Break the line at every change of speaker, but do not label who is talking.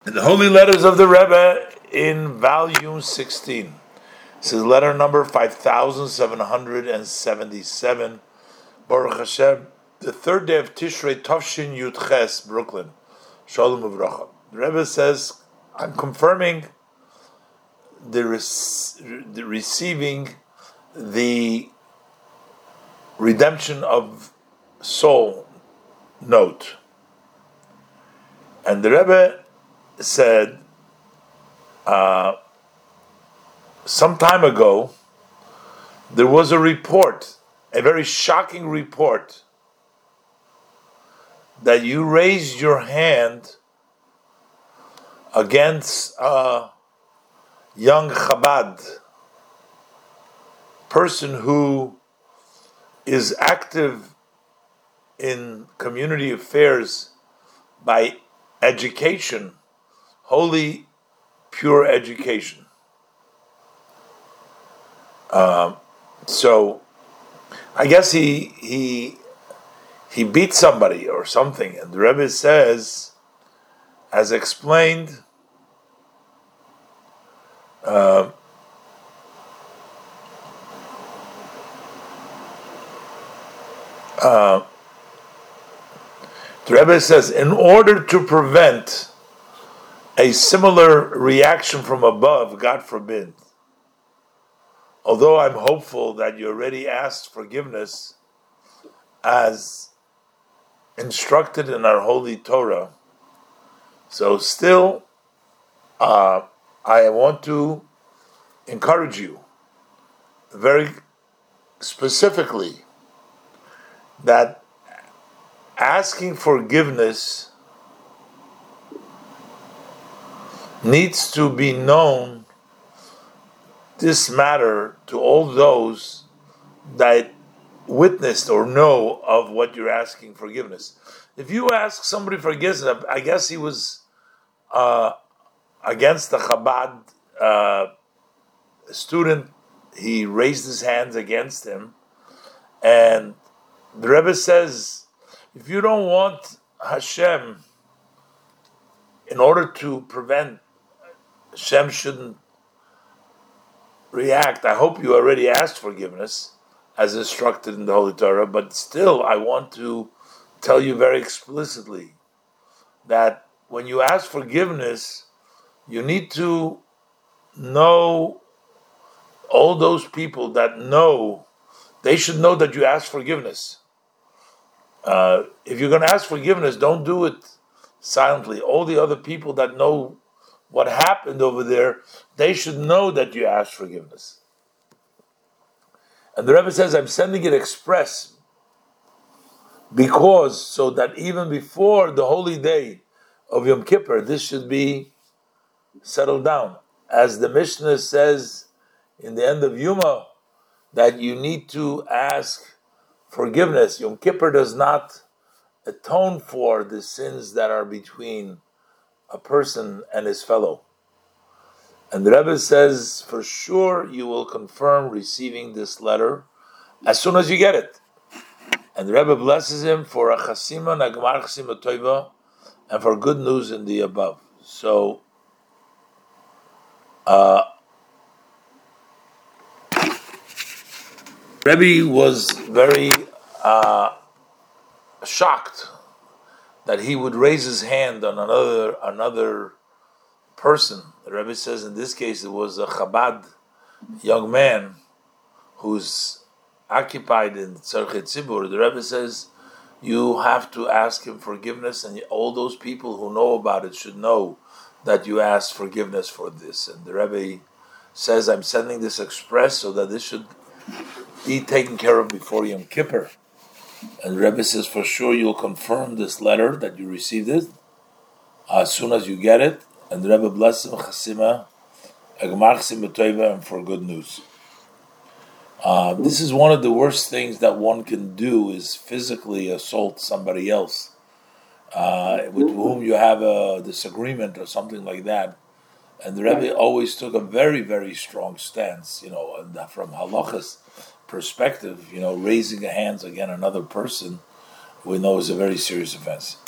The Holy Letters of the Rebbe in volume 16. This is letter number 5777. Baruch Hashem, the third day of Tishrei Tavshin Yud Ches, Brooklyn. Shalom Uvracha. The Rebbe says, I'm confirming the receiving the redemption of soul note. And the Rebbe said, some time ago, there was a report, a very shocking report, that you raised your hand against a young Chabad person who is active in community affairs by education, holy, pure education. So I guess he beat somebody or something, and the Rebbe says, as explained, the Rebbe says, in order to prevent a similar reaction from above, God forbid, although I'm hopeful that you already asked forgiveness as instructed in our holy Torah, so still I want to encourage you very specifically that asking forgiveness needs to be known, this matter, to all those that witnessed or know of what you're asking forgiveness. If you ask somebody forgiveness, I guess he was against the Chabad student, he raised his hands against him, and the Rebbe says, if you don't want Hashem, in order to prevent Hashem shouldn't react, I hope you already asked forgiveness as instructed in the Holy Torah, but still I want to tell you very explicitly that when you ask forgiveness, you need to know, all those people that know, they should know that you ask forgiveness. If you're going to ask forgiveness, don't do it silently. All the other people that know what happened over there, they should know that you asked forgiveness. And the Rebbe says, I'm sending it express because, so that even before the holy day of Yom Kippur, this should be settled down. As the Mishnah says in the end of Yuma, that you need to ask forgiveness. Yom Kippur does not atone for the sins that are between a person and his fellow. And the Rebbe says, for sure you will confirm receiving this letter as soon as you get it. And the Rebbe blesses him for a chasima, nagmar chasima toiva, and for good news in the above. So, Rebbe was very shocked that he would raise his hand on another person. The Rebbe says in this case it was a Chabad young man who's occupied in Tzarchei Tzibur. The Rebbe says you have to ask him forgiveness, and all those people who know about it should know that you asked forgiveness for this. And the Rebbe says, I'm sending this express so that this should be taken care of before Yom Kippur. And the Rebbe says, for sure you'll confirm this letter that you received it as soon as you get it. And the Rebbe blesses him, chasima, agmar chasima toiva, and for good news. This is one of the worst things that one can do, is physically assault somebody else with whom you have a disagreement or something like that. And the Rebbe always took a very, very strong stance, and from halachas perspective, raising the hands against another person, we know is a very serious offense.